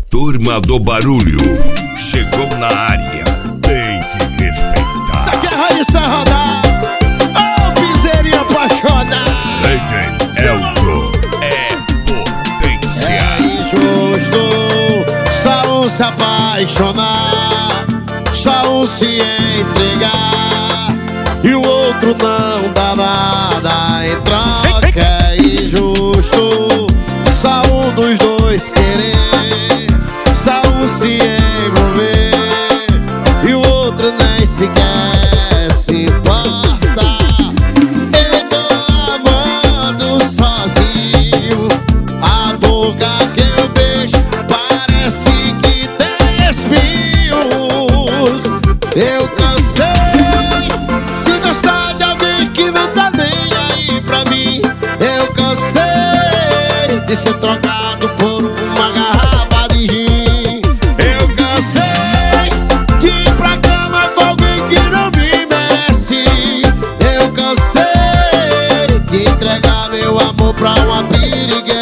Turma do Barulho chegou na área, tem que respeitar. Isso aqui é Raíssa Rodar, ô piseirinho apaixonado. DJ Elzo é potência. É injusto só um se apaixonar, só um se entregar e o outro não dá nada em troca. É injusto só um dos dois querer, só um se envolver e o outro nem sequer se importa. Eu tô amando sozinho, a boca que eu beijo parece que tem espinhos. Eu cansei de gostar de alguém que não tá nem aí pra mim. Eu cansei de ser trocado por uma garrafa de gin. Eu cansei de ir pra cama com alguém que não me merece. Eu cansei de entregar meu amor pra uma piriguete.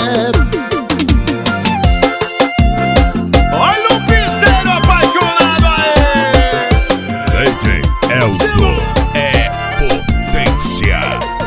Olha o piseiro apaixonado aí. DJ Elzo é potência.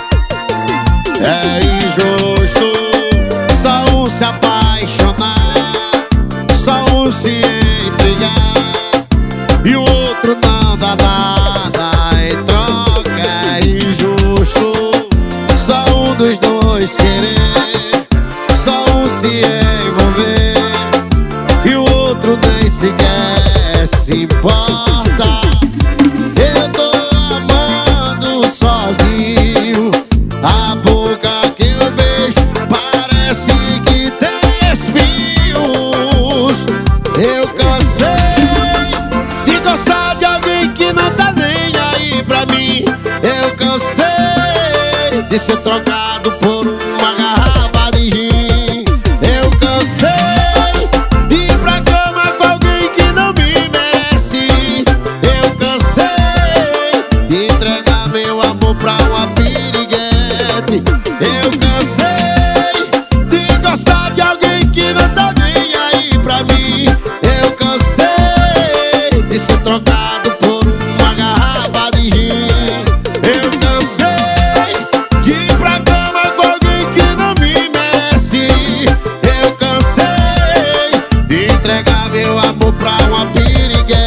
É injusto só um se apaixonar, só um se entregar e o outro não dá nada em troca. É injusto só um dos dois querer, só um se envolver e o outro nem sequer se importa. Eu tô amando sozinho, a boca que eu beijo parece que tem espinhos. Eu cansei de gostar de alguém que não tá nem aí pra mim. Eu cansei de ser trocado por uma garrafa de gin. Eu cansei de ir pra cama com alguém que não me merece. Eu cansei de entregar meu amor pra uma piriguete. Eu cansei de gostar de alguém que não tá nem aí pra mim. Eu cansei de ser trocado por uma garrafa de gin. Eu cansei de ir pra cama com alguém que não me merece. Eu cansei de entregar meu amor pra uma piriguete.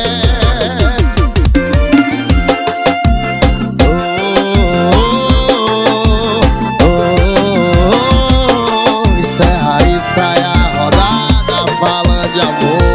Isso é Raíssa e a rodada falando de amor.